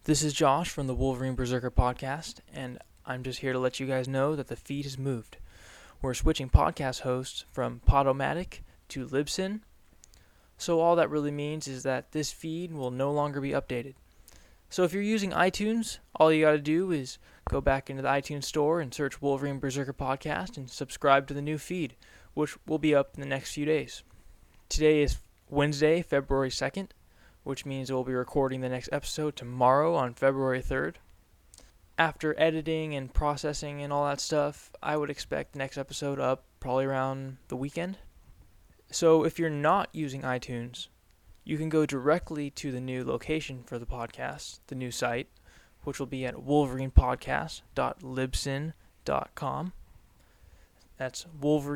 This is Josh from the Wolverine Berserker podcast, and I'm just here to let you guys know that the feed has moved. We're switching podcast hosts from Podomatic to Libsyn, so all that really means is that this feed will no longer be updated. So if you're using iTunes, all you gotta do is go back into the iTunes store and search Wolverine Berserker podcast and subscribe to the new feed, which will be up in the next few days. Today is Wednesday, February 2nd, which means we'll be recording the next episode tomorrow on February 3rd. After editing and processing and all that stuff, I would expect the next episode up probably around the weekend. So if you're not using iTunes, you can go directly to the new location for the podcast, the new site, which will be at wolverinepodcast.libsyn.com. That's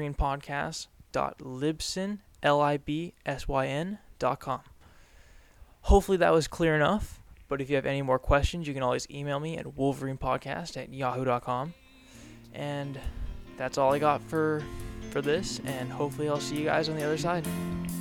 wolverinepodcast.libsyn.com. Hopefully that was clear enough, but if you have any more questions, you can always email me at wolverinepodcast@yahoo.com. And that's all I got for this, and hopefully I'll see you guys on the other side.